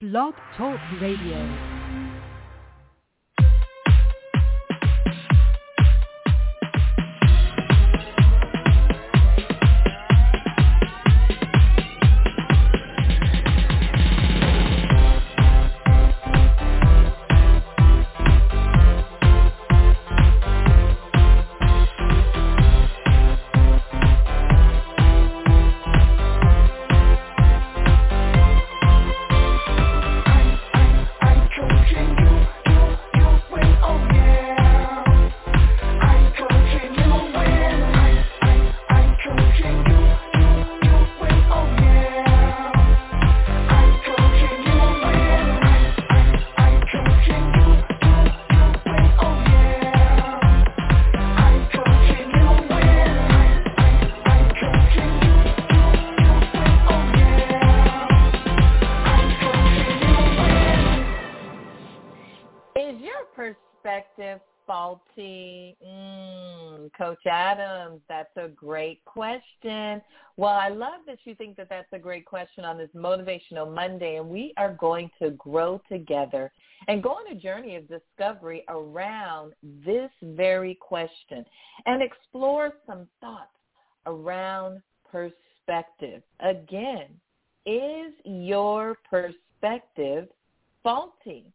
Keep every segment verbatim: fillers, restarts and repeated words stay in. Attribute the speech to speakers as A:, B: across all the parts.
A: Blog Talk Radio.
B: Faulty? Mm, Coach Adams, that's a great question. Well, I love that you think that that's a great question on this Motivational Monday, and we are going to grow together and go on a journey of discovery around this very question and explore some thoughts around perspective. Again, is your perspective faulty?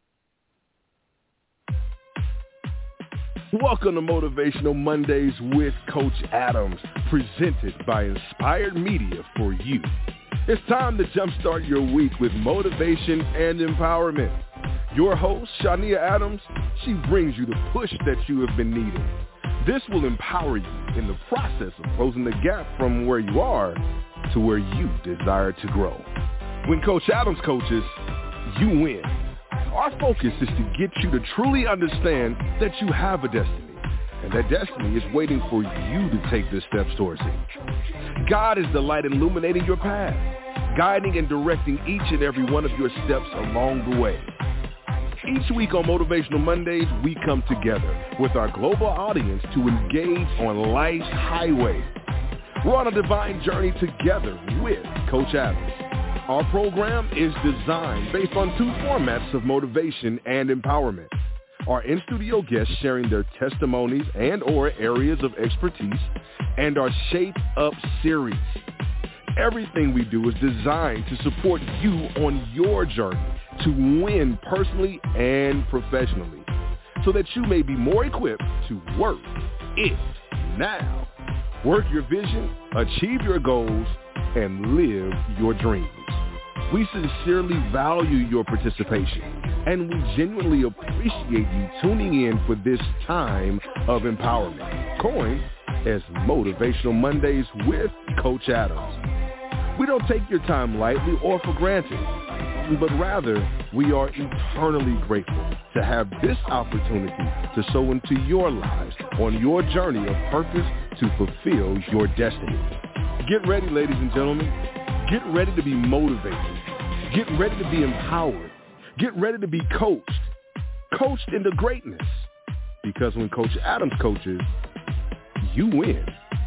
C: Welcome to Motivational Mondays with Coach Adams, presented by Inspired Media for you. It's time to jumpstart your week with motivation and empowerment. Your host, Shania Adams, she brings you the push that you have been needing. This will empower you in the process of closing the gap from where you are to where you desire to grow. When Coach Adams coaches, you win. Our focus is to get you to truly understand that you have a destiny, and that destiny is waiting for you to take the steps towards it. God is the light illuminating your path, guiding and directing each and every one of your steps along the way. Each week on Motivational Mondays, we come together with our global audience to engage on life's highway. We're on a divine journey together with Coach Adams. Our program is designed based on two formats of motivation and empowerment. Our in-studio guests sharing their testimonies and or areas of expertise, and our Shape Up series. Everything we do is designed to support you on your journey to win personally and professionally, so that you may be more equipped to work it now. Work your vision, achieve your goals, and live your dreams. We sincerely value your participation, and we genuinely appreciate you tuning in for this time of empowerment, coined as Motivational Mondays with Coach Adams. We don't take your time lightly or for granted, but rather we are eternally grateful to have this opportunity to sow into your lives on your journey of purpose to fulfill your destiny. Get ready, ladies and gentlemen. Get ready to be motivated. Get ready to be empowered. Get ready to be coached. Coached into greatness. Because when Coach Adams coaches, you win.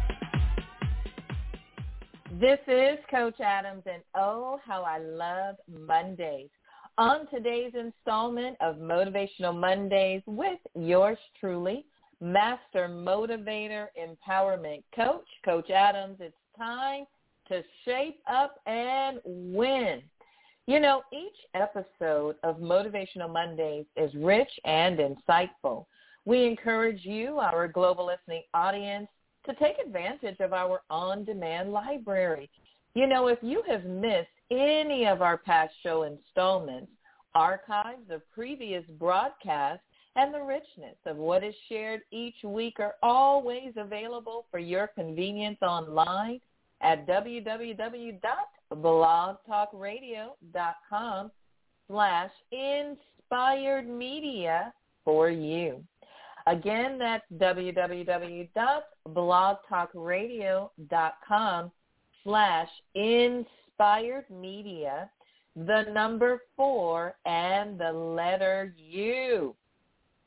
B: This is Coach Adams, and oh, how I love Mondays. On today's installment of Motivational Mondays with yours truly, Master Motivator Empowerment Coach, Coach Adams, it's time to shape up and win. You know, each episode of Motivational Mondays is rich and insightful. We encourage you, our global listening audience, to take advantage of our on-demand library. You know, if you have missed any of our past show installments, archives of previous broadcasts, and the richness of what is shared each week are always available for your convenience online at www.blogtalkradio.com slash inspired media for you. Again, that's www.blogtalkradio.com slash inspired media, the number four, and the letter U.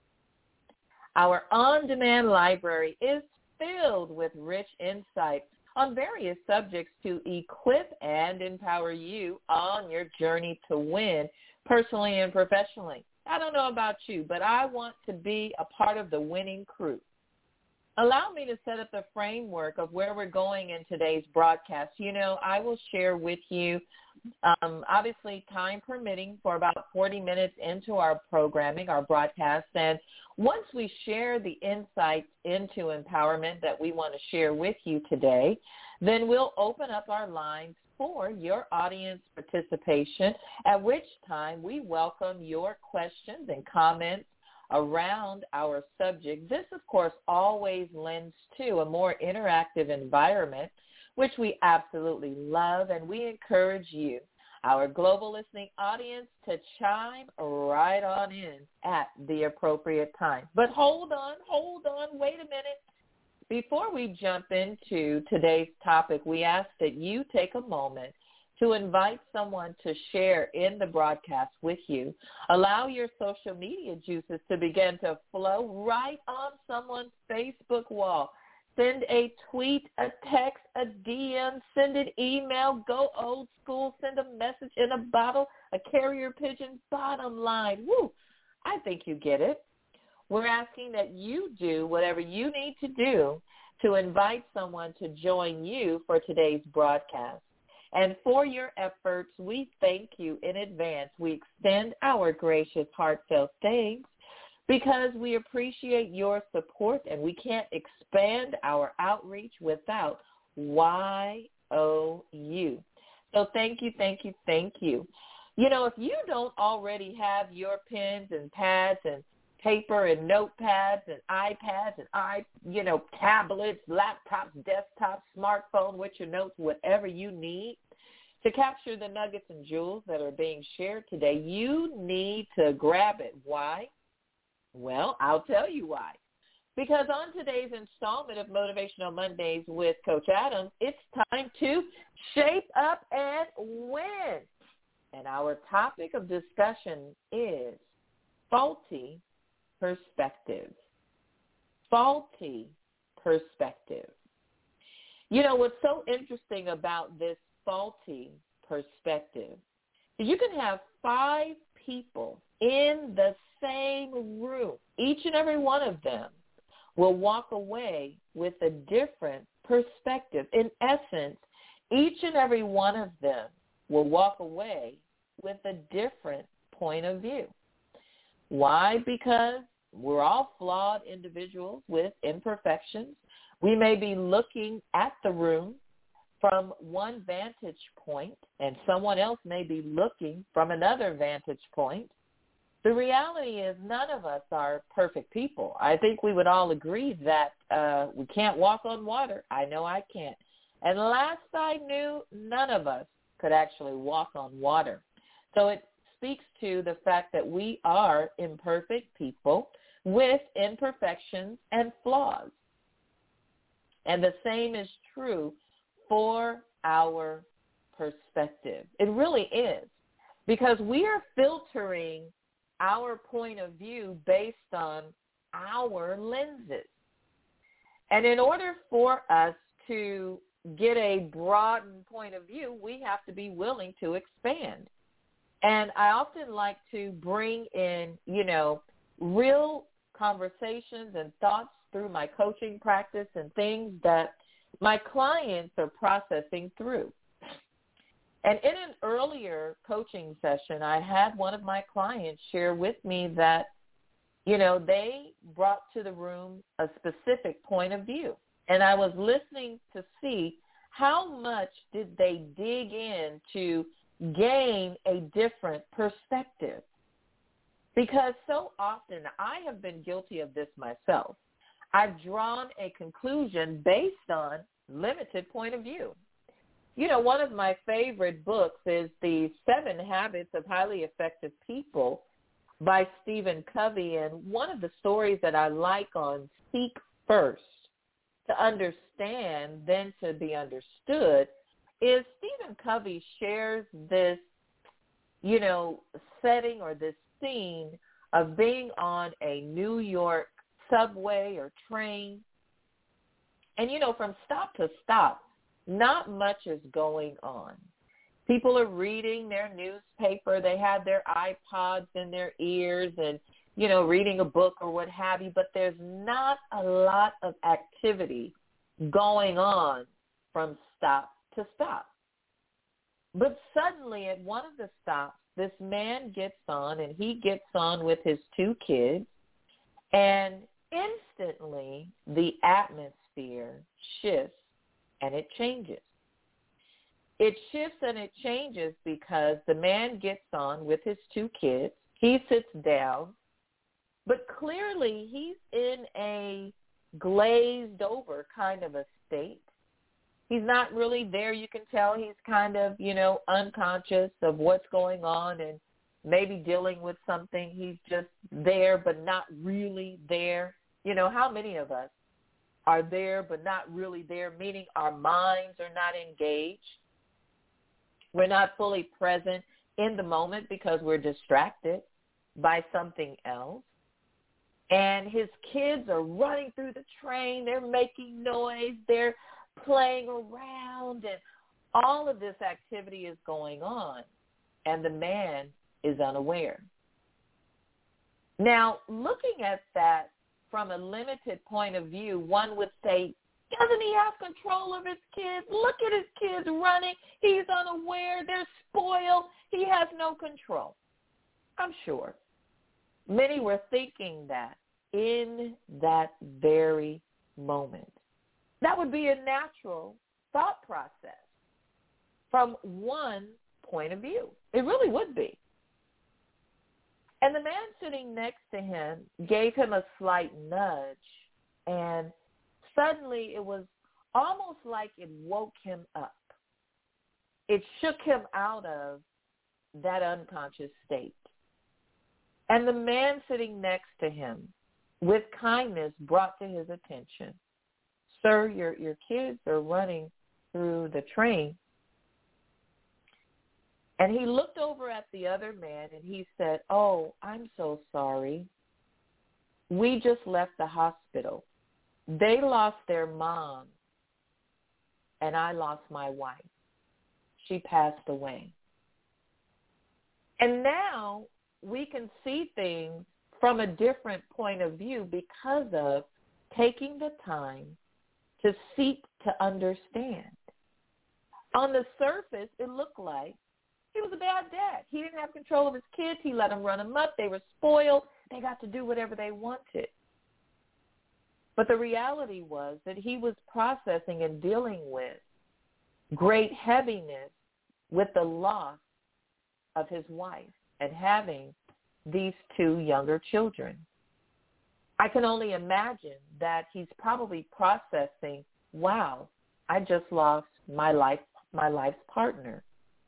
B: Our on-demand library is filled with rich insights on various subjects to equip and empower you on your journey to win personally and professionally. I don't know about you, but I want to be a part of the winning crew. Allow me to set up the framework of where we're going in today's broadcast. You know, I will share with you, um, obviously time permitting, for about forty minutes into our programming, our broadcast. And once we share the insights into empowerment that we want to share with you today, then we'll open up our lines for your audience participation, at which time we welcome your questions and comments around our subject. This, of course, always lends to a more interactive environment, which we absolutely love, and we encourage you, our global listening audience, to chime right on in at the appropriate time. But hold on, hold on, wait a minute. Before we jump into today's topic, we ask that you take a moment to invite someone to share in the broadcast with you. Allow your social media juices to begin to flow right on someone's Facebook wall. Send a tweet, a text, a D M, send an email, go old school, send a message in a bottle, a carrier pigeon, bottom line. Woo! I think you get it. We're asking that you do whatever you need to do to invite someone to join you for today's broadcast. And for your efforts, we thank you in advance. We extend our gracious, heartfelt thanks because we appreciate your support, and we can't expand our outreach without Y O U. So thank you, thank you, thank you. You know, if you don't already have your pens and pads and paper and notepads and iPads and i, you know, tablets, laptops, desktops, smartphone with your notes, whatever you need to capture the nuggets and jewels that are being shared today, you need to grab it. Why? Well, I'll tell you why. Because on today's installment of Motivational Mondays with Coach Adams, it's time to shape up and win. And our topic of discussion is faulty perspective. Faulty perspective. You know, what's so interesting about this faulty perspective is you can have five people in the same room. Each and every one of them will walk away with a different perspective. In essence, each and every one of them will walk away with a different point of view. Why? Because we're all flawed individuals with imperfections. We may be looking at the room from one vantage point, and someone else may be looking from another vantage point. The reality is none of us are perfect people. I think we would all agree that uh, we can't walk on water. I know I can't. And last I knew, none of us could actually walk on water. So it speaks to the fact that we are imperfect people with imperfections and flaws. And the same is true for our perspective. It really is, because we are filtering our point of view based on our lenses. And in order for us to get a broadened point of view, we have to be willing to expand. And I often like to bring in, you know, real conversations and thoughts through my coaching practice and things that my clients are processing through. And in an earlier coaching session, I had one of my clients share with me that, you know, they brought to the room a specific point of view. And I was listening to see how much did they dig in to gain a different perspective. Because so often I have been guilty of this myself. I've drawn a conclusion based on limited point of view. You know, one of my favorite books is The Seven Habits of Highly Effective People by Stephen Covey. And one of the stories that I like on Seek First to Understand, Then to Be Understood, is Stephen Covey shares this, you know, setting or this scene of being on a New York subway or train. And, you know, from stop to stop, not much is going on. People are reading their newspaper. They have their iPods in their ears and, you know, reading a book or what have you, but there's not a lot of activity going on from stop to stop. But suddenly at one of the stops, this man gets on, and he gets on with his two kids, and instantly the atmosphere shifts and it changes. It shifts and it changes because the man gets on with his two kids. He sits down, but clearly he's in a glazed over kind of a state. He's not really there. You can tell he's kind of, you know, unconscious of what's going on and maybe dealing with something. He's just there but not really there. You know, how many of us are there but not really there, meaning our minds are not engaged? We're not fully present in the moment because we're distracted by something else. And his kids are running through the train. They're making noise. They're playing around. And all of this activity is going on. And the man is unaware. Now, looking at that from a limited point of view, one would say, doesn't he have control of his kids? Look at his kids running. He's unaware. They're spoiled. He has no control. I'm sure many were thinking that in that very moment. That would be a natural thought process from one point of view. It really would be. And the man sitting next to him gave him a slight nudge, and suddenly it was almost like it woke him up. It shook him out of that unconscious state. And the man sitting next to him, with kindness, brought to his attention, sir, your, your kids are running through the train. And he looked over at the other man and he said, oh, I'm so sorry. We just left the hospital. They lost their mom, and I lost my wife. She passed away. And now we can see things from a different point of view because of taking the time to seek to understand. On the surface, it looked like he was a bad dad. He didn't have control of his kids. He let them run amok. They were spoiled. They got to do whatever they wanted. But the reality was that he was processing and dealing with great heaviness with the loss of his wife and having these two younger children. I can only imagine that he's probably processing, wow, I just lost my life, my life's partner.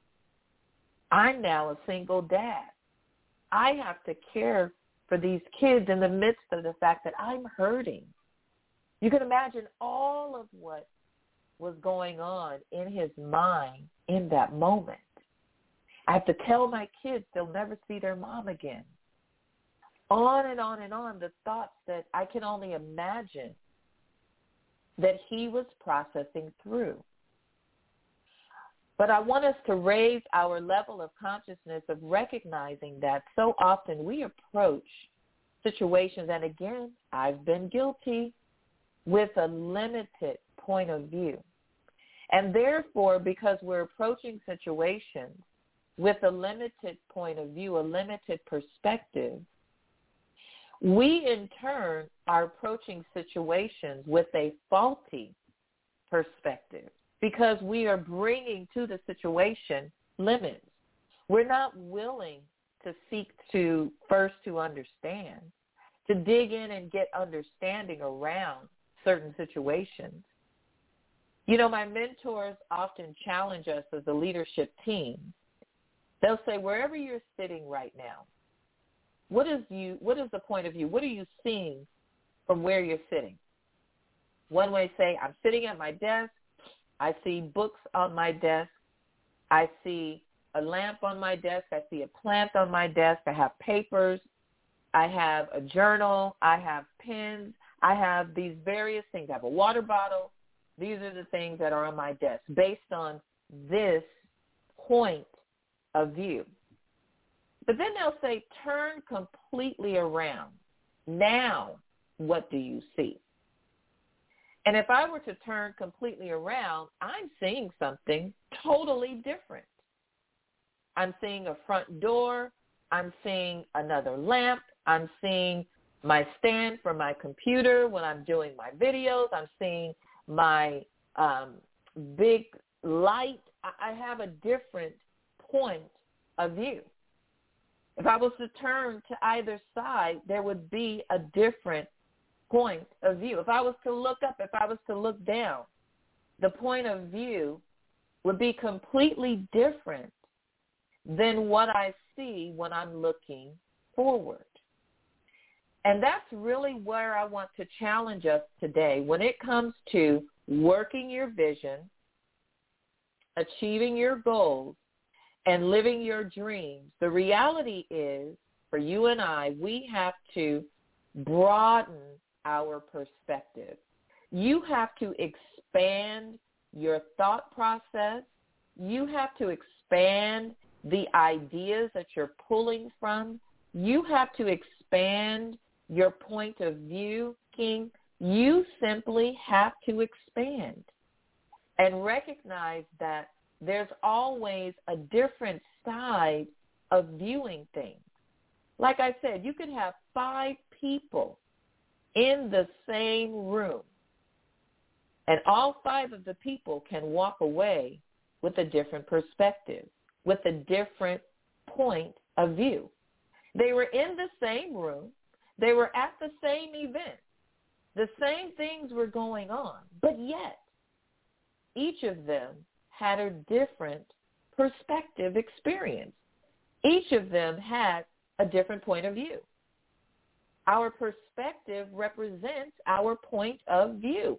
B: I'm now a single dad. I have to care for these kids in the midst of the fact that I'm hurting. You can imagine all of what was going on in his mind in that moment. I have to tell my kids they'll never see their mom again. On and on and on, the thoughts that I can only imagine that he was processing through. But I want us to raise our level of consciousness of recognizing that so often we approach situations, and again, I've been guilty, with a limited point of view. And therefore, because we're approaching situations with a limited point of view, a limited perspective, we in turn are approaching situations with a faulty perspective because we are bringing to the situation limits. We're not willing to seek to first to understand, to dig in and get understanding around certain situations. You know, my mentors often challenge us as a leadership team. They'll say, wherever you're sitting right now, what is you? What is the point of view? What are you seeing from where you're sitting? One may say, I'm sitting at my desk. I see books on my desk. I see a lamp on my desk. I see a plant on my desk. I have papers. I have a journal. I have pens. I have these various things. I have a water bottle. These are the things that are on my desk based on this point of view. But then they'll say, turn completely around. Now, what do you see? And if I were to turn completely around, I'm seeing something totally different. I'm seeing a front door. I'm seeing another lamp. I'm seeing my stand for my computer when I'm doing my videos. I'm seeing my um, big light. I have a different point of view. If I was to turn to either side, there would be a different point of view. If I was to look up, if I was to look down, the point of view would be completely different than what I see when I'm looking forward. And that's really where I want to challenge us today when it comes to working your vision, achieving your goals, and living your dreams. The reality is, for you and I, we have to broaden our perspective. You have to expand your thought process. You have to expand the ideas that you're pulling from. You have to expand your point of view, King. You simply have to expand and recognize that there's always a different side of viewing things. Like I said, you could have five people in the same room, and all five of the people can walk away with a different perspective, with a different point of view. They were in the same room. They were at the same event. The same things were going on, but yet each of them had a different perspective experience. Each of them had a different point of view. Our perspective represents our point of view.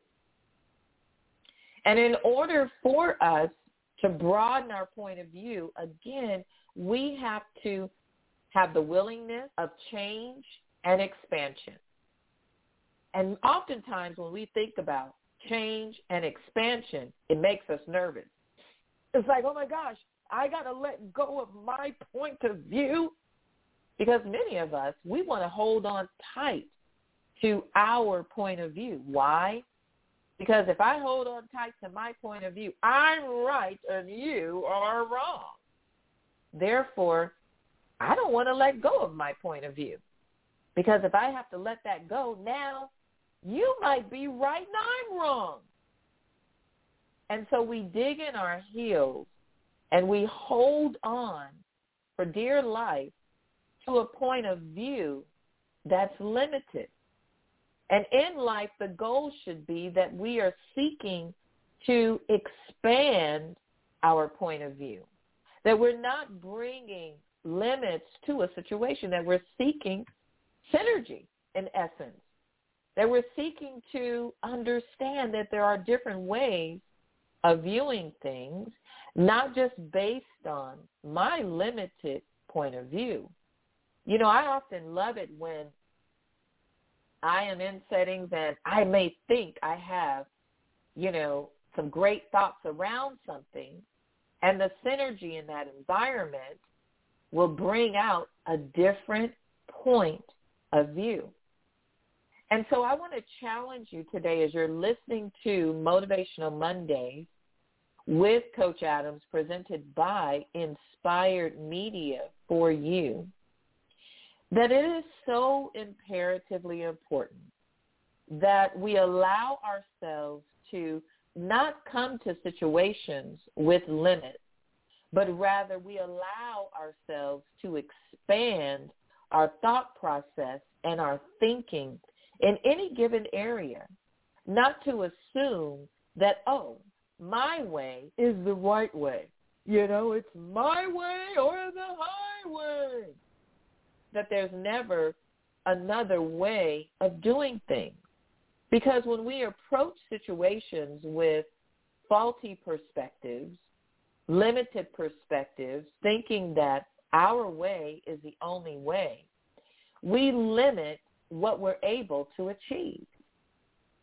B: And in order for us to broaden our point of view, again, we have to have the willingness of change and expansion. And oftentimes when we think about change and expansion, it makes us nervous. It's like, oh my gosh, I got to let go of my point of view. Because many of us, we want to hold on tight to our point of view. Why? Because if I hold on tight to my point of view, I'm right and you are wrong. Therefore, I don't want to let go of my point of view. Because if I have to let that go, now you might be right and I'm wrong. And so we dig in our heels and we hold on for dear life to a point of view that's limited. And in life, the goal should be that we are seeking to expand our point of view, that we're not bringing limits to a situation, that we're seeking synergy in essence, that we're seeking to understand that there are different ways of viewing things, not just based on my limited point of view. You know, I often love it when I am in settings and I may think I have, you know, some great thoughts around something, and the synergy in that environment will bring out a different point of view. And so I want to challenge you today as you're listening to Motivational Mondays with Coach Adams, presented by Inspired Media for you, that it is so imperatively important that we allow ourselves to not come to situations with limits, but rather we allow ourselves to expand our thought process and our thinking in any given area, not to assume that, oh, my way is the right way. You know, it's my way or the highway. That there's never another way of doing things. Because when we approach situations with faulty perspectives, limited perspectives, thinking that our way is the only way, we limit what we're able to achieve.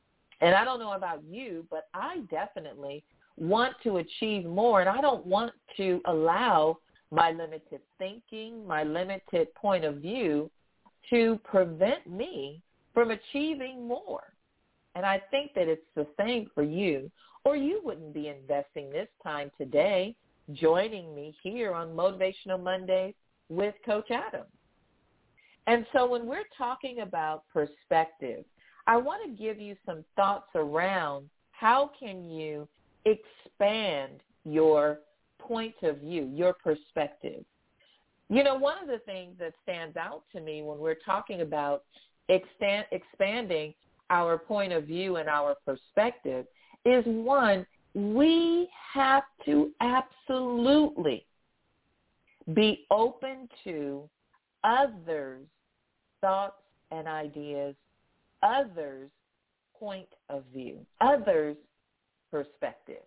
B: And I don't know about you, but I definitely want to achieve more, and I don't want to allow my limited thinking, my limited point of view to prevent me from achieving more. And I think that it's the same for you, or you wouldn't be investing this time today joining me here on Motivational Mondays with Coach Adams. And so when we're talking about perspective, I want to give you some thoughts around how can you expand your point of view, your perspective. You know, one of the things that stands out to me when we're talking about extend, expanding our point of view and our perspective is, one, we have to absolutely be open to others' thoughts and ideas, others' point of view, others' perspective.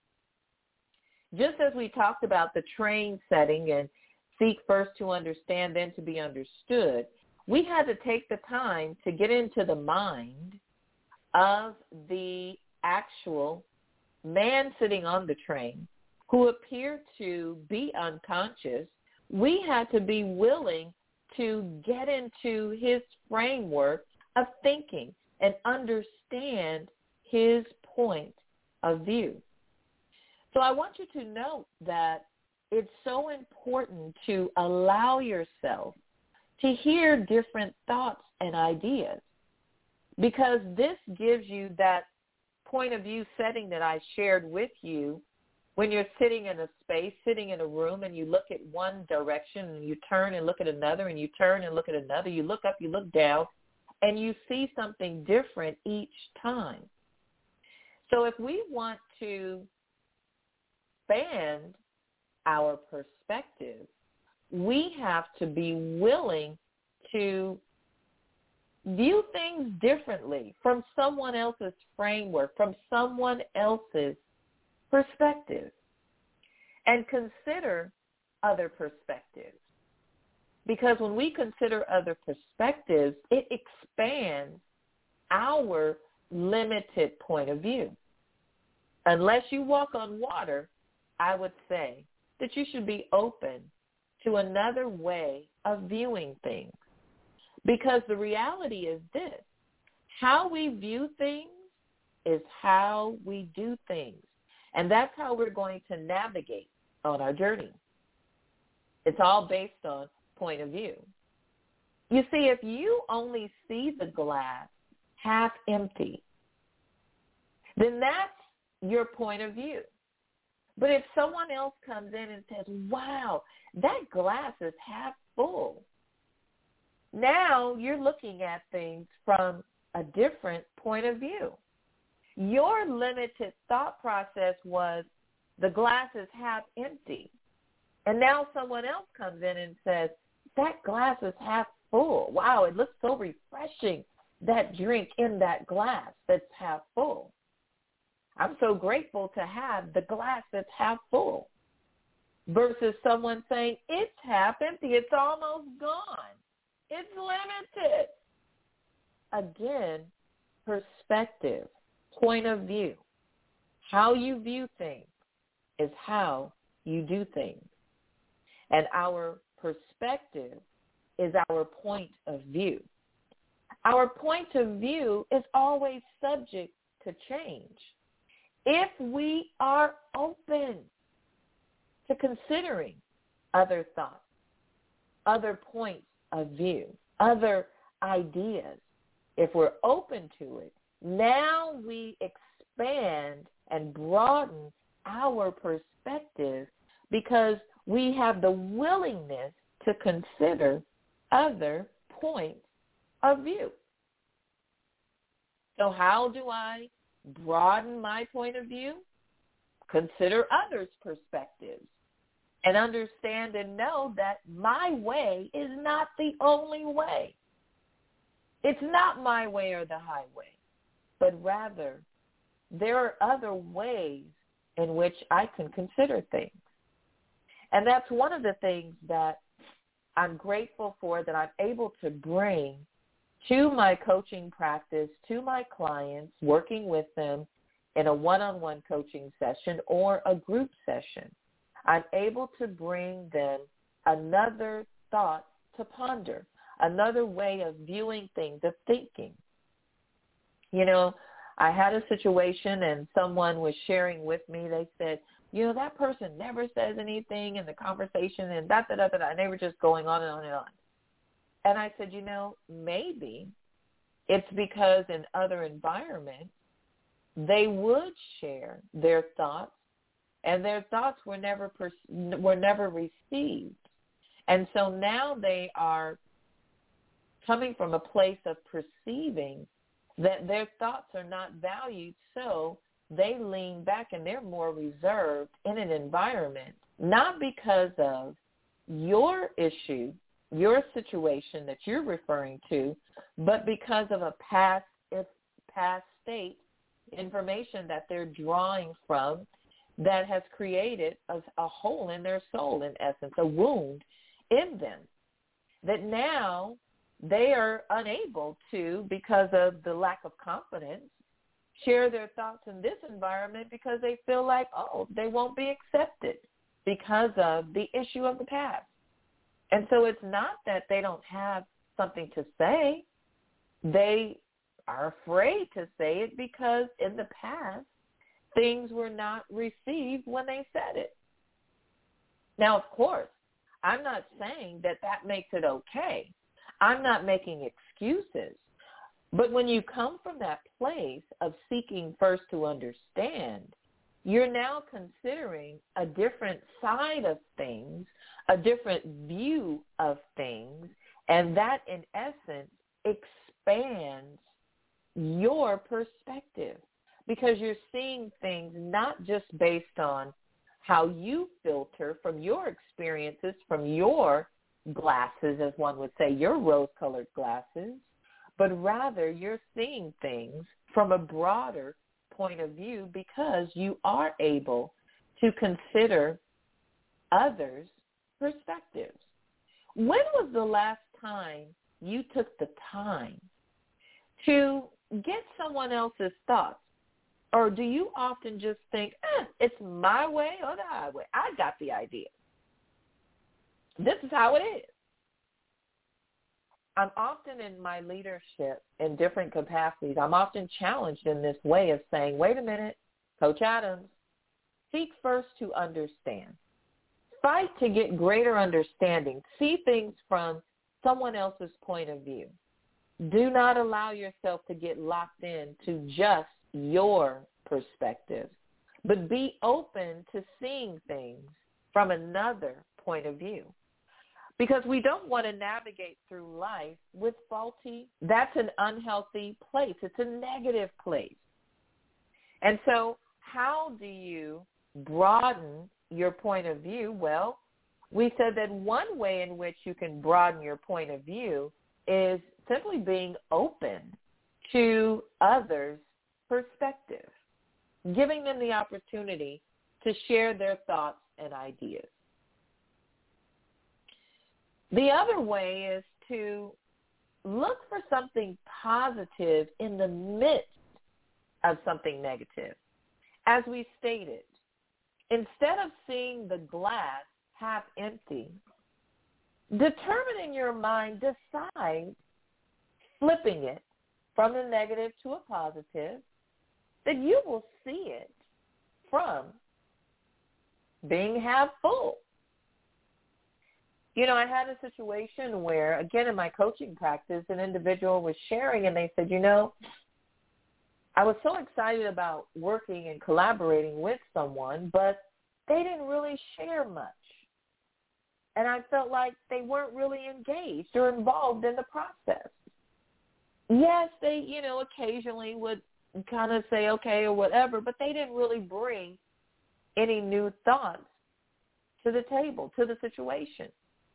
B: Just as we talked about the train setting and seek first to understand, then to be understood, we had to take the time to get into the mind of the actual man sitting on the train who appeared to be unconscious. We had to be willing to get into his framework of thinking and understand his point of view. So I want you to note that it's so important to allow yourself to hear different thoughts and ideas, because this gives you that point of view setting that I shared with you when you're sitting in a space, sitting in a room, and you look at one direction and you turn and look at another, and you turn and look at another, you look up, you look down, and you see something different each time. So if we want to expand our perspective, we have to be willing to view things differently from someone else's framework, from someone else's perspective, and consider other perspectives. Because when we consider other perspectives, it expands our limited point of view. Unless you walk on water, I would say that you should be open to another way of viewing things. Because the reality is this: how we view things is how we do things. And that's how we're going to navigate on our journey. It's all based on point of view. You see, if you only see the glass half empty, then that's your point of view. But if someone else comes in and says, wow, that glass is half full, now you're looking at things from a different point of view. Your limited thought process was the glass is half empty. And now someone else comes in and says, that glass is half full. Wow, it looks so refreshing, that drink in that glass that's half full. I'm so grateful to have the glass that's half full. Versus someone saying, it's half empty, it's almost gone. It's limited. Again, perspective, point of view. How you view things is how you do things. And our perspective is our point of view. Our point of view is always subject to change. If we are open to considering other thoughts, other points of view, other ideas, if we're open to it, now we expand and broaden our perspective because we have the willingness to consider other points of view. So how do I broaden my point of view? Consider others' perspectives and understand and know that my way is not the only way. It's not my way or the highway, but rather there are other ways in which I can consider things. And that's one of the things that I'm grateful for, that I'm able to bring to my coaching practice, to my clients, working with them in a one-on-one coaching session or a group session. I'm able to bring them another thought to ponder, another way of viewing things, of thinking. You know, I had a situation and someone was sharing with me. They said, you know, that person never says anything in the conversation and da, da, da, da, da. And they were just going on and on and on. And I said, you know, maybe it's because in other environments, they would share their thoughts, and their thoughts were never per- were never received. And so now they are coming from a place of perceiving that their thoughts are not valued, so they lean back and they're more reserved in an environment, not because of your issue, your situation that you're referring to, but because of a past, if past state information that they're drawing from that has created a, a hole in their soul, in essence, a wound in them, that now they are unable to, because of the lack of confidence, share their thoughts in this environment because they feel like, oh, they won't be accepted because of the issue of the past. And so it's not that they don't have something to say. They are afraid to say it because in the past, things were not received when they said it. Now, of course, I'm not saying that that makes it okay. I'm not making excuses. But when you come from that place of seeking first to understand, you're now considering a different side of things, a different view of things, and that, in essence, expands your perspective because you're seeing things not just based on how you filter from your experiences, from your glasses, as one would say, your rose-colored glasses, but rather you're seeing things from a broader point of view because you are able to consider others' perspectives. When was the last time you took the time to get someone else's thoughts? Or do you often just think, eh, it's my way or the highway? I got the idea. This is how it is. I'm often in my leadership in different capacities, I'm often challenged in this way of saying, wait a minute, Coach Adams, seek first to understand. Fight to get greater understanding. See things from someone else's point of view. Do not allow yourself to get locked in to just your perspective, but be open to seeing things from another point of view. Because we don't want to navigate through life with faulty, that's an unhealthy place. It's a negative place. And so how do you broaden your point of view? Well, we said that one way in which you can broaden your point of view is simply being open to others' perspective, giving them the opportunity to share their thoughts and ideas. The other way is to look for something positive in the midst of something negative. As we stated, instead of seeing the glass half empty, determine in your mind, decide, flipping it from the negative to a positive, that you will see it from being half full. You know, I had a situation where, again, in my coaching practice, an individual was sharing, and they said, you know, I was so excited about working and collaborating with someone, but they didn't really share much. And I felt like they weren't really engaged or involved in the process. Yes, they, you know, occasionally would kind of say okay or whatever, but they didn't really bring any new thoughts to the table, to the situation.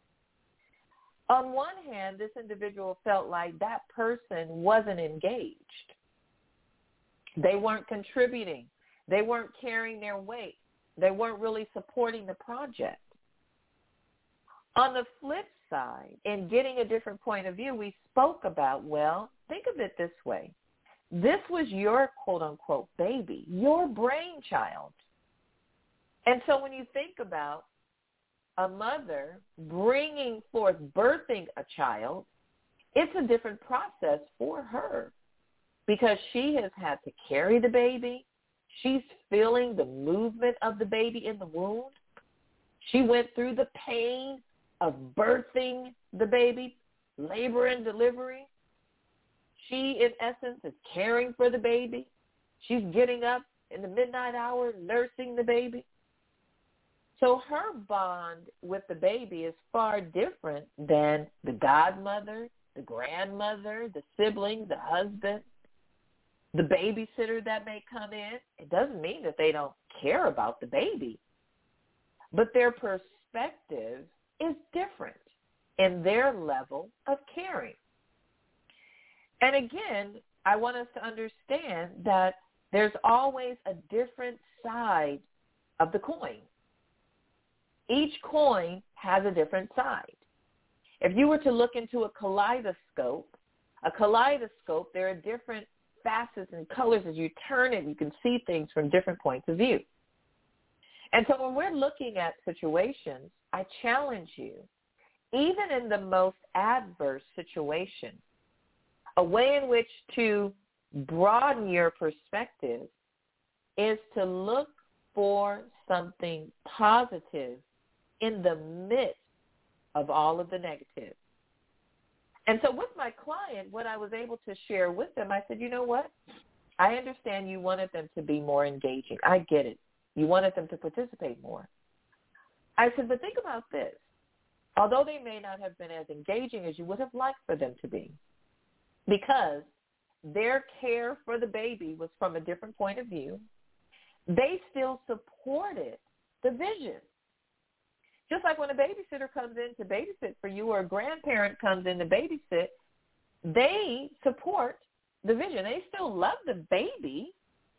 B: On one hand, this individual felt like that person wasn't engaged. They weren't contributing. They weren't carrying their weight. They weren't really supporting the project. On the flip side, in getting a different point of view, we spoke about, well, think of it this way. This was your quote-unquote baby, your brainchild. And so when you think about a mother bringing forth, birthing a child, it's a different process for her because she has had to carry the baby. She's feeling the movement of the baby in the womb. She went through the pain of birthing the baby, labor and delivery. She, in essence, is caring for the baby. She's getting up in the midnight hour, nursing the baby. So her bond with the baby is far different than the godmother, the grandmother, the sibling, the husband, the babysitter that may come in. It doesn't mean that they don't care about the baby, but their perspective is different in their level of caring. And again, I want us to understand that there's always a different side of the coin. Each coin has a different side. If you were to look into a kaleidoscope, a kaleidoscope, there are different facets and colors. As you turn it, you can see things from different points of view. And so when we're looking at situations, I challenge you, even in the most adverse situation, a way in which to broaden your perspective is to look for something positive in the midst of all of the negative. And so with my client, what I was able to share with them, I said, you know what? I understand you wanted them to be more engaging. I get it. You wanted them to participate more. I said, but think about this. Although they may not have been as engaging as you would have liked for them to be, because their care for the baby was from a different point of view, they still supported the vision. Just like when a babysitter comes in to babysit for you or a grandparent comes in to babysit, they support the vision. They still love the baby,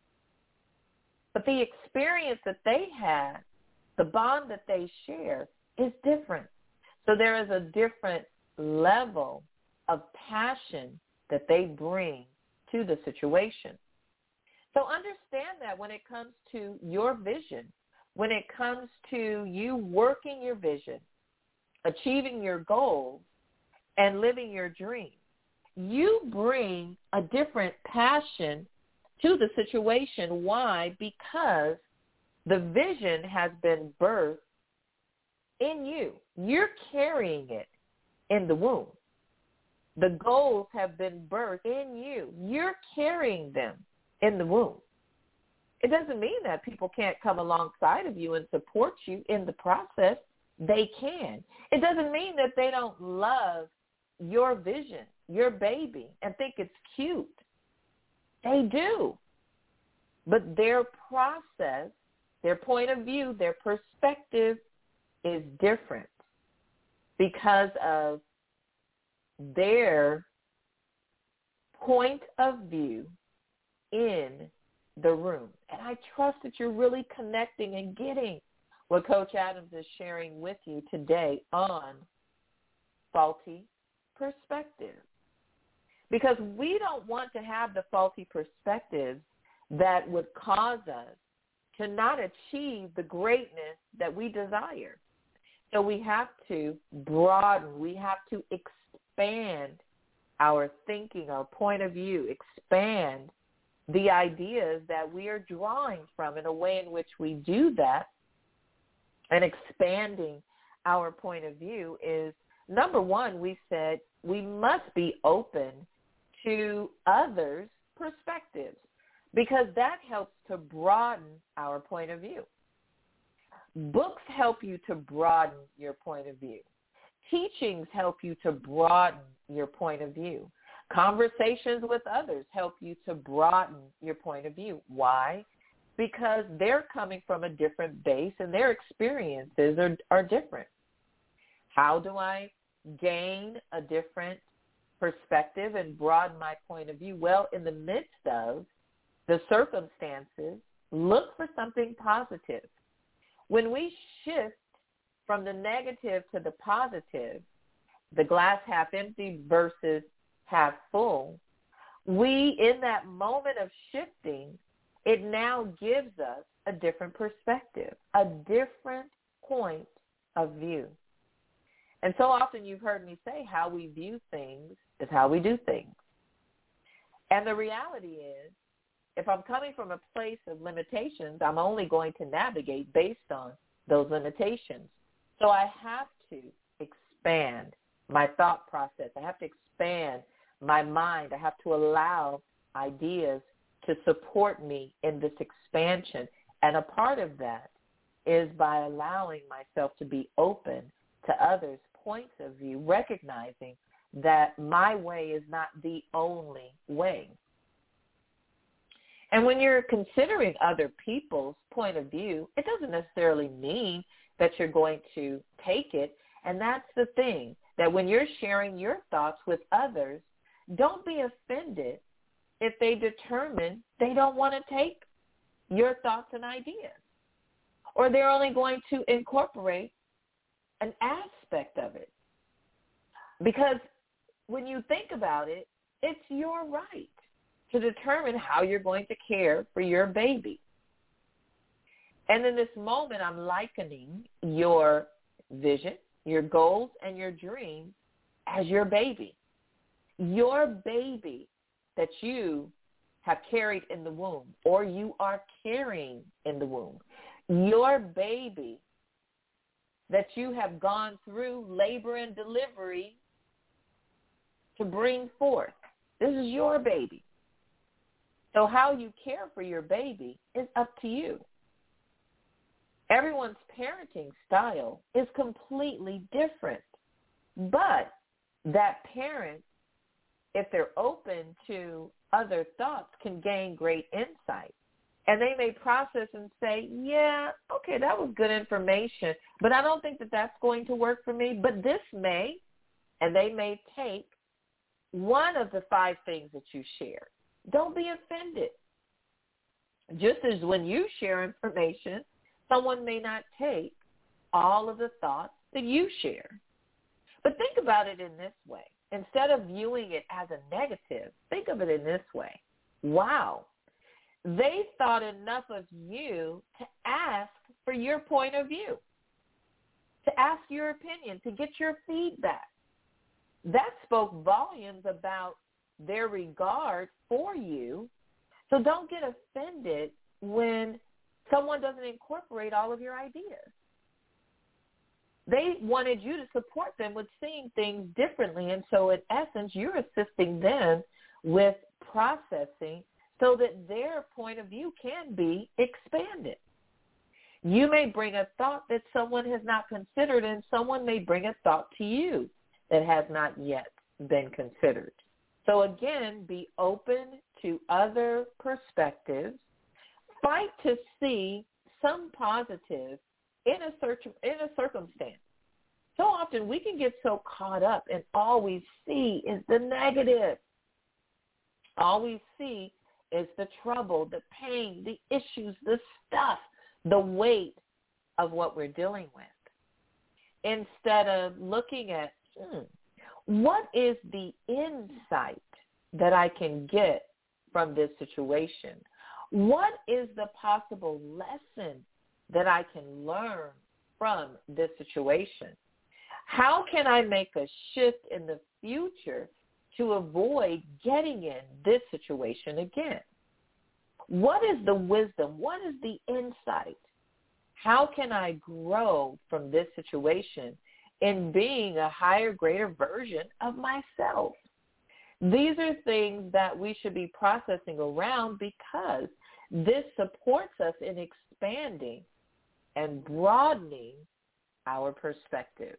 B: but the experience that they had, the bond that they share, is different. So there is a different level of passion that they bring to the situation. So understand that when it comes to your vision, when it comes to you working your vision, achieving your goals, and living your dream, you bring a different passion to the situation. Why? Because the vision has been birthed in you. You're carrying it in the womb. The goals have been birthed in you. You're carrying them in the womb. It doesn't mean that people can't come alongside of you and support you in the process. They can. It doesn't mean that they don't love your vision, your baby, and think it's cute. They do. But their process, their point of view, their perspective is different because of their point of view in the room. And I trust that you're really connecting and getting what Coach Adams is sharing with you today on faulty perspective. Because we don't want to have the faulty perspectives that would cause us to not achieve the greatness that we desire. So we have to broaden, we have to expand our thinking, our point of view, expand the ideas that we are drawing from in a way in which we do that. And expanding our point of view is, number one, we said we must be open to others' perspectives because that helps to broaden our point of view. Books help you to broaden your point of view. Teachings help you to broaden your point of view. Conversations with others help you to broaden your point of view. Why? Because they're coming from a different base and their experiences are, are different. How do I gain a different perspective and broaden my point of view? Well, in the midst of the circumstances, look for something positive. When we shift from the negative to the positive, the glass half empty versus half full, we, in that moment of shifting, it now gives us a different perspective, a different point of view. And so often you've heard me say how we view things is how we do things. And the reality is, if I'm coming from a place of limitations, I'm only going to navigate based on those limitations. So I have to expand my thought process. I have to expand my mind. I have to allow ideas to support me in this expansion. And a part of that is by allowing myself to be open to others' points of view, recognizing that my way is not the only way. And when you're considering other people's point of view, it doesn't necessarily mean that you're going to take it. And that's the thing, that when you're sharing your thoughts with others, don't be offended if they determine they don't want to take your thoughts and ideas, or they're only going to incorporate an aspect of it. Because when you think about it, it's your right to determine how you're going to care for your baby. And in this moment, I'm likening your vision, your goals, and your dreams as your baby. Your baby that you have carried in the womb, or you are carrying in the womb. Your baby that you have gone through labor and delivery to bring forth. This is your baby. So how you care for your baby is up to you. Everyone's parenting style is completely different. But that parent, if they're open to other thoughts, can gain great insight. And they may process and say, yeah, okay, that was good information, but I don't think that that's going to work for me. But this may, and they may take one of the five things that you share. Don't be offended. Just as when you share information, someone may not take all of the thoughts that you share. But think about it in this way. Instead of viewing it as a negative, think of it in this way. Wow, they thought enough of you to ask for your point of view, to ask your opinion, to get your feedback. That spoke volumes about their regard for you. So don't get offended when someone doesn't incorporate all of your ideas. They wanted you to support them with seeing things differently. And so in essence, you're assisting them with processing so that their point of view can be expanded. You may bring a thought that someone has not considered, and someone may bring a thought to you that has not yet been considered. So again, be open to other perspectives. Fight to see some positive in a search, in a circumstance. So often we can get so caught up and all we see is the negative. All we see is the trouble, the pain, the issues, the stuff, the weight of what we're dealing with. Instead of looking at, hmm, what is the insight that I can get from this situation? What is the possible lesson that I can learn from this situation? How can I make a shift in the future to avoid getting in this situation again? What is the wisdom? What is the insight? How can I grow from this situation in being a higher, greater version of myself? These are things that we should be processing around because this supports us in expanding and broadening our perspective.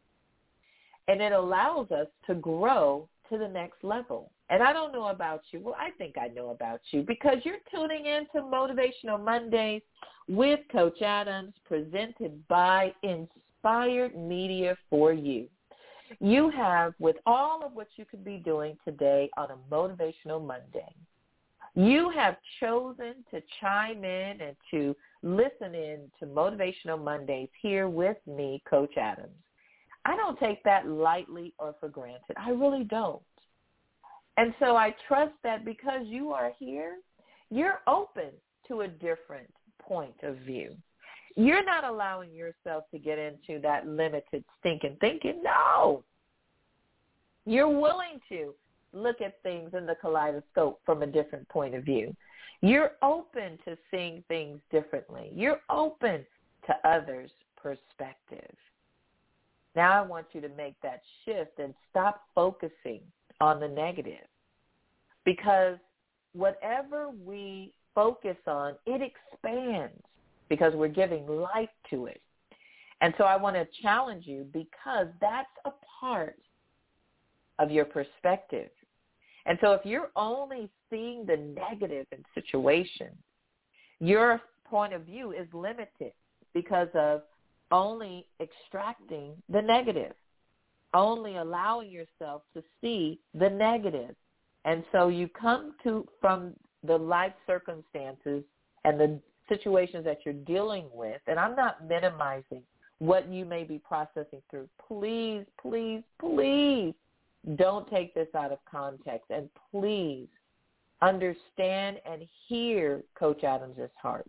B: And it allows us to grow to the next level. And I don't know about you. Well, I think I know about you because you're tuning in to Motivational Mondays with Coach Adams, presented by Inspired Media for you. You have, with all of what you could be doing today on a Motivational Monday, you have chosen to chime in and to listen in to Motivational Mondays here with me, Coach Adams. I don't take that lightly or for granted. I really don't. And so I trust that because you are here, you're open to a different point of view. You're not allowing yourself to get into that limited stinking thinking. No. You're willing to look at things in the kaleidoscope from a different point of view. You're open to seeing things differently. You're open to others' perspective. Now I want you to make that shift and stop focusing on the negative, because whatever we focus on, it expands because we're giving life to it. And so I want to challenge you, because that's a part of your perspective. And so if you're only seeing the negative in situations, your point of view is limited because of only extracting the negative, only allowing yourself to see the negative. And so you come to from the life circumstances and the situations that you're dealing with, and I'm not minimizing what you may be processing through. Please, please, please don't take this out of context, and please understand and hear Coach Adams' heart.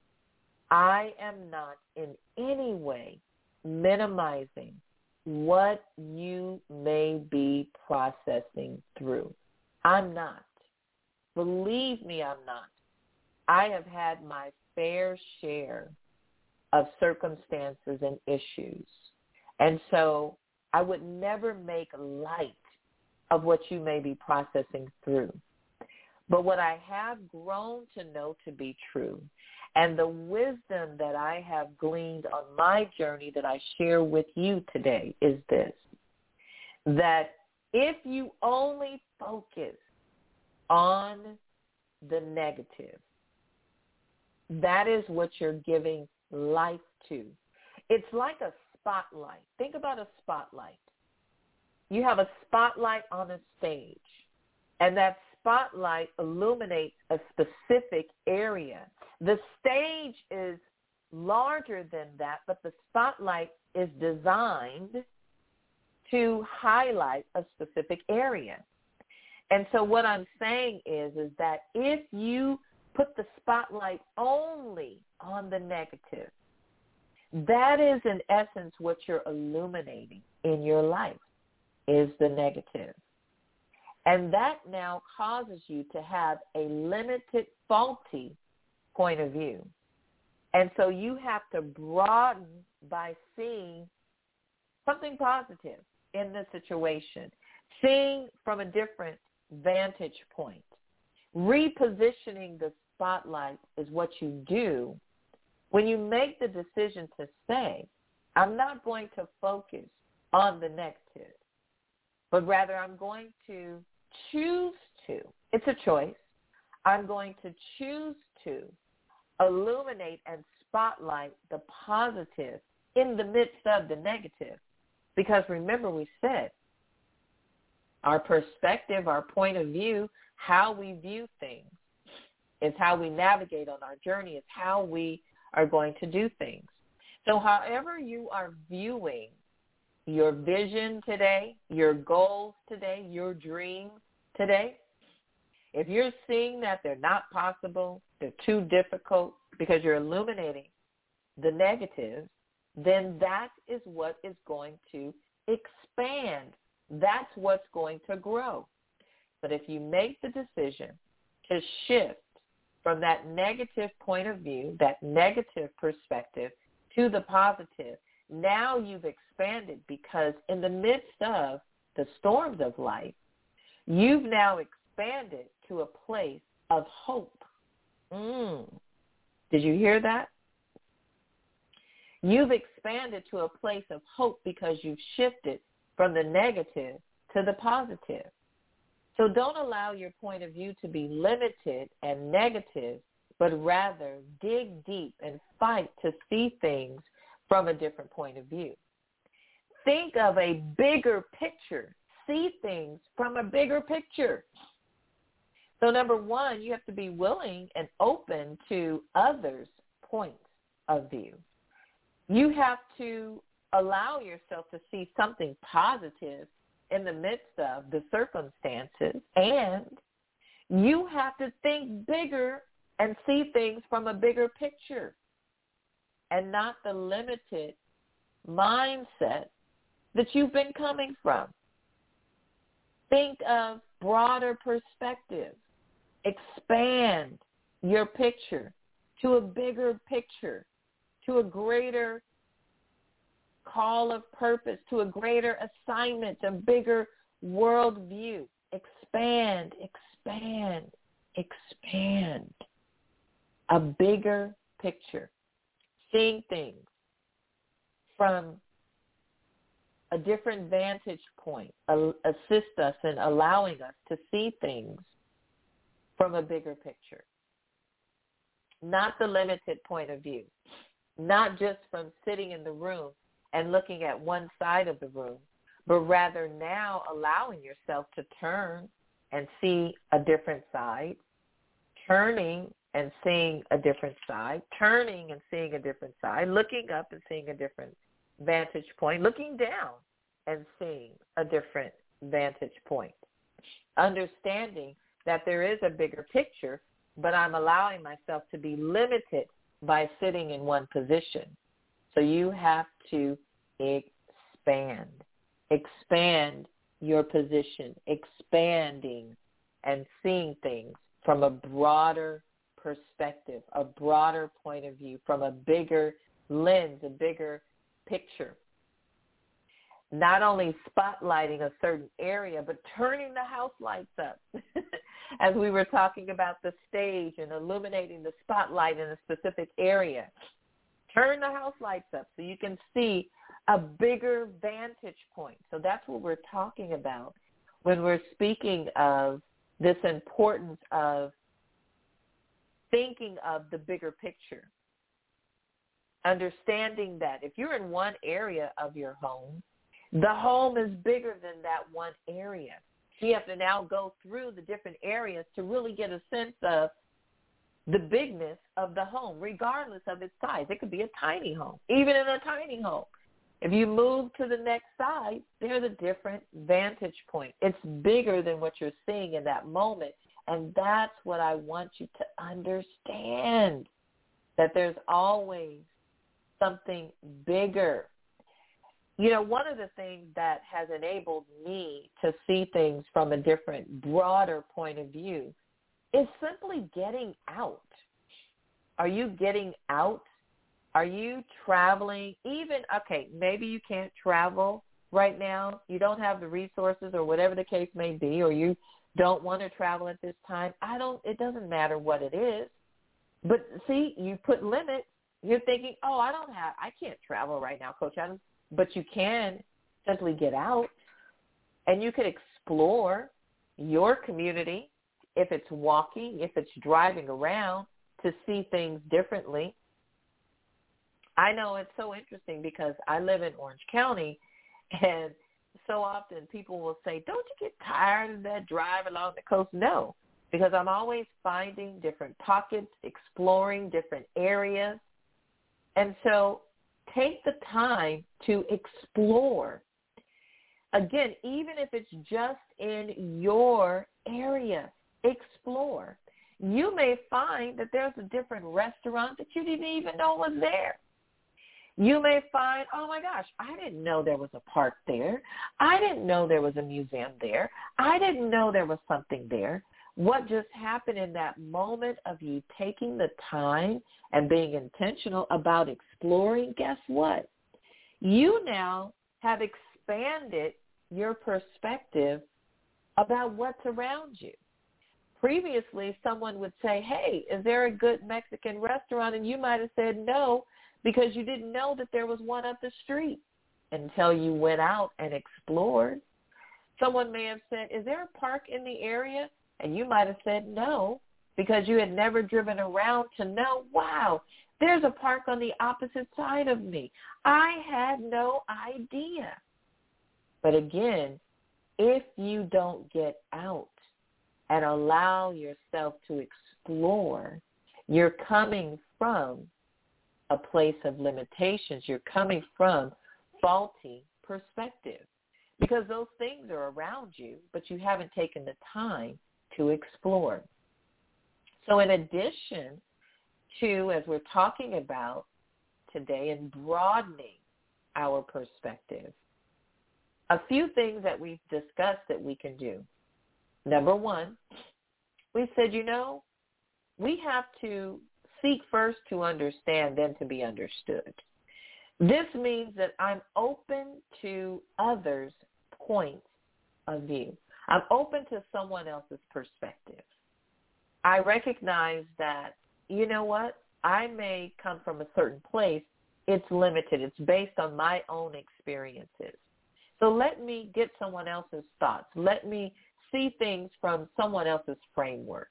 B: I am not in any way minimizing what you may be processing through. I'm not. Believe me, I'm not. I have had my fair share of circumstances and issues. And so I would never make light of what you may be processing through. But what I have grown to know to be true, and the wisdom that I have gleaned on my journey that I share with you today, is this: that if you only focus on the negative, that is what you're giving life to. It's like a spotlight. Think about a spotlight. You have a spotlight on a stage, and that spotlight illuminates a specific area. The stage is larger than that, but the spotlight is designed to highlight a specific area. And so what I'm saying is, is that if you put the spotlight only on the negative, that is in essence what you're illuminating in your life, is the negative. And that now causes you to have a limited, faulty point of view. And so you have to broaden by seeing something positive in the situation, seeing from a different vantage point. Repositioning the spotlight is what you do when you make the decision to say, I'm not going to focus on the negative, but rather I'm going to choose to, it's a choice, I'm going to choose to illuminate and spotlight the positive in the midst of the negative. Because remember, we said our perspective, our point of view, how we view things is how we navigate on our journey, is how we are going to do things. So however you are viewing your vision today, your goals today, your dreams today, if you're seeing that they're not possible, they're too difficult because you're illuminating the negatives, then that is what is going to expand. That's what's going to grow. But if you make the decision to shift from that negative point of view, that negative perspective, to the positive, now you've expanded, because in the midst of the storms of life, you've now expanded to a place of hope. Mm. Did you hear that? You've expanded to a place of hope because you've shifted from the negative to the positive. So don't allow your point of view to be limited and negative, but rather dig deep and fight to see things from a different point of view. Think of a bigger picture. See things from a bigger picture. So number one, you have to be willing and open to others' points of view. You have to allow yourself to see something positive in the midst of the circumstances, and you have to think bigger and see things from a bigger picture and not the limited mindset that you've been coming from. Think of broader perspective. Expand your picture to a bigger picture, to a greater call of purpose, to a greater assignment, a bigger worldview. Expand, expand, expand. A bigger picture. Seeing things from a different vantage point, assist us in allowing us to see things from a bigger picture. Not the limited point of view, not just from sitting in the room and looking at one side of the room, but rather now allowing yourself to turn and see a different side, turning and seeing a different side, turning and seeing a different side, looking up and seeing a different vantage point, looking down and seeing a different vantage point, understanding that there is a bigger picture, but I'm allowing myself to be limited by sitting in one position. So you have to expand, expand your position, expanding and seeing things from a broader perspective, a broader point of view, from a bigger lens, a bigger picture. Not only spotlighting a certain area, but turning the house lights up. As we were talking about the stage and illuminating the spotlight in a specific area. Turn the house lights up so you can see a bigger vantage point. So that's what we're talking about when we're speaking of this importance of thinking of the bigger picture. Understanding that if you're in one area of your home, the home is bigger than that one area. So you have to now go through the different areas to really get a sense of the bigness of the home, regardless of its size. It could be a tiny home. Even in a tiny home, if you move to the next side, there's a different vantage point. It's bigger than what you're seeing in that moment. And that's what I want you to understand, that there's always something bigger. You know, one of the things that has enabled me to see things from a different, broader point of view is simply getting out. Are you getting out? Are you traveling? Even, okay, maybe you can't travel right now. You don't have the resources or whatever the case may be, or you don't want to travel at this time. I don't, it doesn't matter what it is. But see, you put limits. You're thinking, oh, I don't have, I can't travel right now, Coach Adams. But you can simply get out and you can explore your community, if it's walking, if it's driving around, to see things differently. I know it's so interesting because I live in Orange County, and so often people will say, don't you get tired of that drive along the coast? No, because I'm always finding different pockets, exploring different areas. And so take the time to explore. Again, even if it's just in your area, explore. You may find that there's a different restaurant that you didn't even know was there. You may find, oh my gosh, I didn't know there was a park there. I didn't know there was a museum there. I didn't know there was something there. What just happened in that moment of you taking the time and being intentional about exploring, guess what? You now have expanded your perspective about what's around you. Previously, someone would say, hey, is there a good Mexican restaurant? And you might have said no because you didn't know that there was one up the street until you went out and explored. Someone may have said, is there a park in the area? And you might have said no because you had never driven around to know, wow, there's a park on the opposite side of me. I had no idea. But again, if you don't get out and allow yourself to explore, you're coming from a place of limitations. You're coming from faulty perspective, because those things are around you, but you haven't taken the time to explore. So in addition to, as we're talking about today, and broadening our perspective, a few things that we've discussed that we can do. Number one, we said, you know, we have to seek first to understand, then to be understood. This means that I'm open to others' points of view. I'm open to someone else's perspective. I recognize that, you know what, I may come from a certain place. It's limited. It's based on my own experiences. So let me get someone else's thoughts. Let me see things from someone else's framework.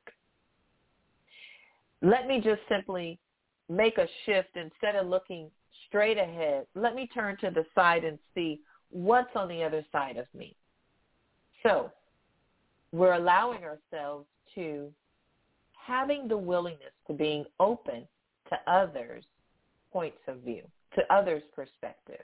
B: Let me just simply make a shift. Instead of looking straight ahead, let me turn to the side and see what's on the other side of me. So we're allowing ourselves to having the willingness to being open to others' points of view, to others' perspective.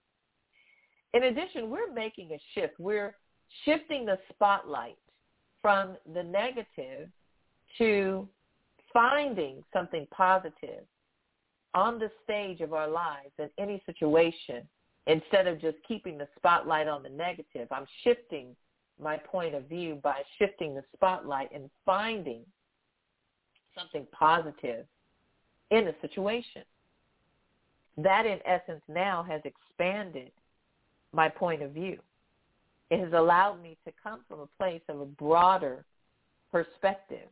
B: In addition, we're making a shift. We're shifting the spotlight from the negative to finding something positive on the stage of our lives in any situation. Instead of just keeping the spotlight on the negative, I'm shifting my point of view by shifting the spotlight and finding something positive in a situation. That, in essence, now has expanded my point of view. It has allowed me to come from a place of a broader perspective.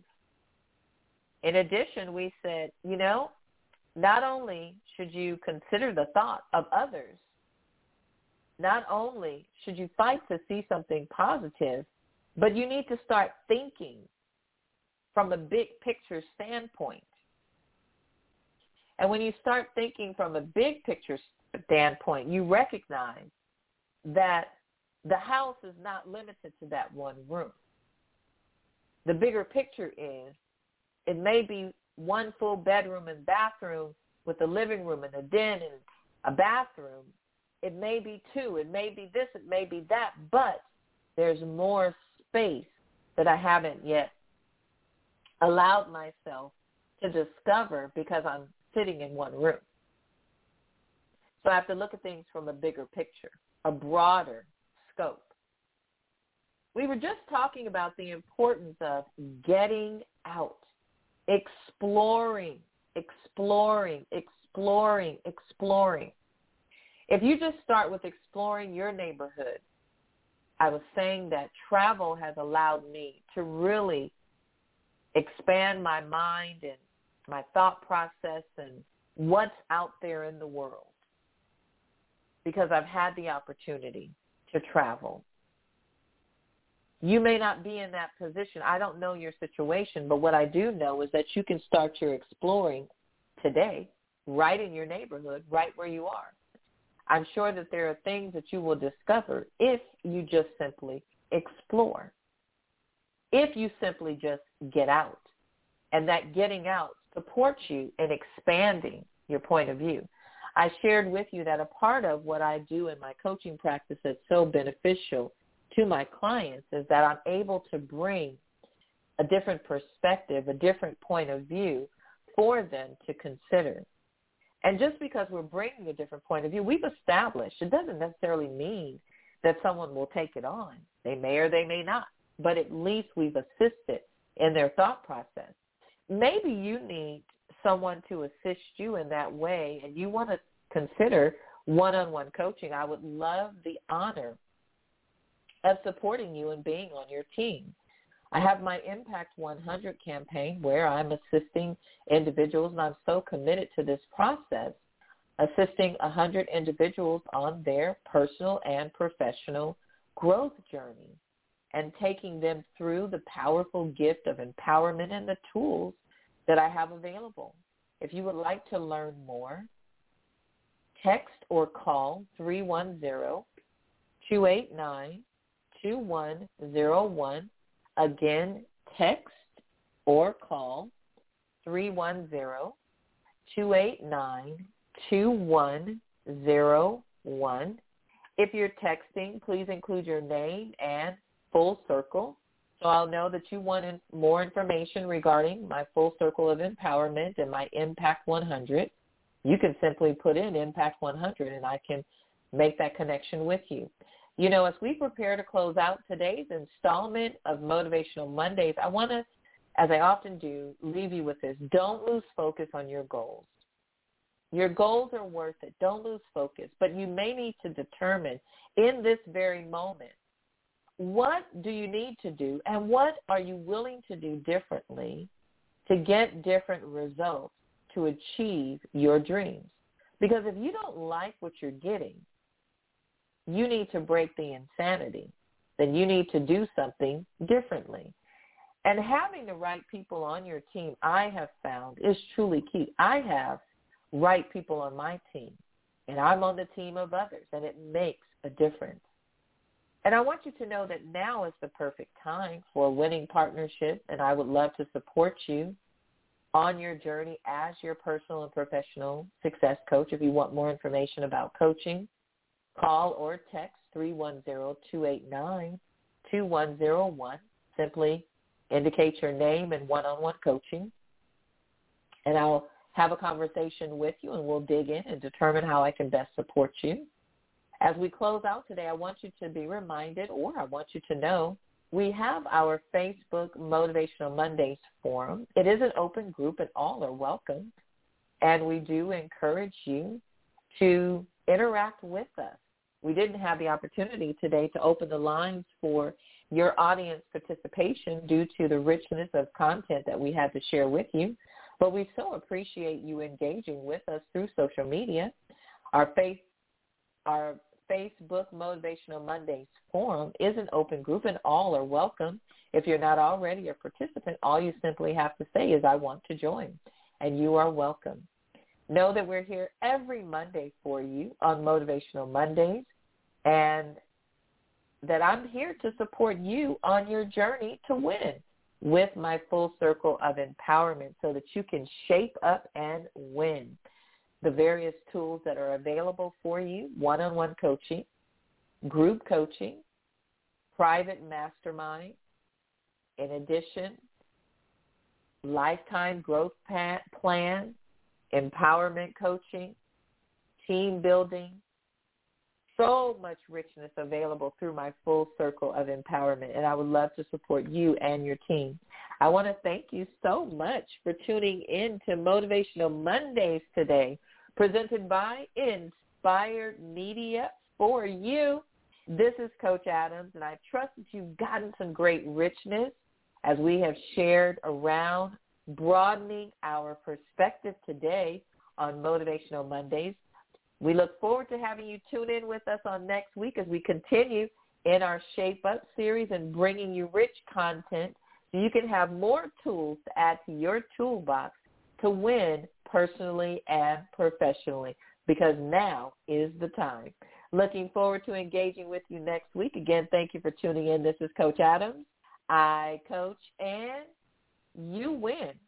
B: In addition, we said, you know, not only should you consider the thought of others, not only should you fight to see something positive, but you need to start thinking from a big picture standpoint. And when you start thinking from a big picture standpoint, you recognize that the house is not limited to that one room. The bigger picture is it may be one full bedroom and bathroom with a living room and a den and a bathroom. It may be two. It may be this. It may be that. But there's more space that I haven't yet allowed myself to discover because I'm sitting in one room. So I have to look at things from a bigger picture, a broader scope. We were just talking about the importance of getting out, exploring, exploring, exploring, exploring. If you just start with exploring your neighborhood, I was saying that travel has allowed me to really expand my mind and my thought process and what's out there in the world, because I've had the opportunity to travel. You may not be in that position. I don't know your situation, but what I do know is that you can start your exploring today, right in your neighborhood, right where you are. I'm sure that there are things that you will discover if you just simply explore, if you simply just get out, and that getting out supports you in expanding your point of view. I shared with you that a part of what I do in my coaching practice that's so beneficial to my clients is that I'm able to bring a different perspective, a different point of view for them to consider. And just because we're bringing a different point of view, we've established, it doesn't necessarily mean that someone will take it on. They may or they may not, but at least we've assisted in their thought process. Maybe you need someone to assist you in that way, and you want to consider one-on-one coaching. I would love the honor of supporting you and being on your team. I have my Impact one hundred campaign where I'm assisting individuals, and I'm so committed to this process, assisting one hundred individuals on their personal and professional growth journey and taking them through the powerful gift of empowerment and the tools that I have available. If you would like to learn more, text or call three one zero, two eight nine, two one zero one. Again, text or call three one zero, two eight nine, two one zero one. If you're texting, please include your name and full circle, so I'll know that you want in, more information regarding my full circle of empowerment and my Impact one hundred. You can simply put in Impact one hundred, and I can make that connection with you. You know, as we prepare to close out today's installment of Motivational Mondays, I want to, as I often do, leave you with this. Don't lose focus on your goals. Your goals are worth it. Don't lose focus. But you may need to determine in this very moment, what do you need to do and what are you willing to do differently to get different results to achieve your dreams? Because if you don't like what you're getting, you need to break the insanity. Then you need to do something differently. And having the right people on your team, I have found, is truly key. I have right people on my team, and I'm on the team of others, and it makes a difference. And I want you to know that now is the perfect time for a winning partnership, and I would love to support you on your journey as your personal and professional success coach. If you want more information about coaching, call or text three one zero, two eight nine, two one zero one. Simply indicate your name and one-on-one coaching, and I'll have a conversation with you, and we'll dig in and determine how I can best support you. As we close out today, I want you to be reminded, or I want you to know, we have our Facebook Motivational Mondays forum. It is an open group, and all are welcome, and we do encourage you to interact with us. We didn't have the opportunity today to open the lines for your audience participation due to the richness of content that we had to share with you, but we so appreciate you engaging with us through social media. Our face, our Facebook Motivational Mondays forum is an open group, and all are welcome. If you're not already a participant, all you simply have to say is, I want to join, and you are welcome. Know that we're here every Monday for you on Motivational Mondays, and that I'm here to support you on your journey to win with my full circle of empowerment so that you can shape up and win. The various tools that are available for you: one-on-one coaching, group coaching, private mastermind. In addition, lifetime growth plan, empowerment coaching, team building. So much richness available through my full circle of empowerment, and I would love to support you and your team. I want to thank you so much for tuning in to Motivational Mondays today, presented by Inspired Media for you. This is Coach Adams, and I trust that you've gotten some great richness as we have shared around broadening our perspective today on Motivational Mondays. We look forward to having you tune in with us on next week as we continue in our Shape Up series and bringing you rich content so you can have more tools to add to your toolbox to win personally and professionally, because now is the time. Looking forward to engaging with you next week. Again, thank you for tuning in. This is Coach Adams. I coach and you win.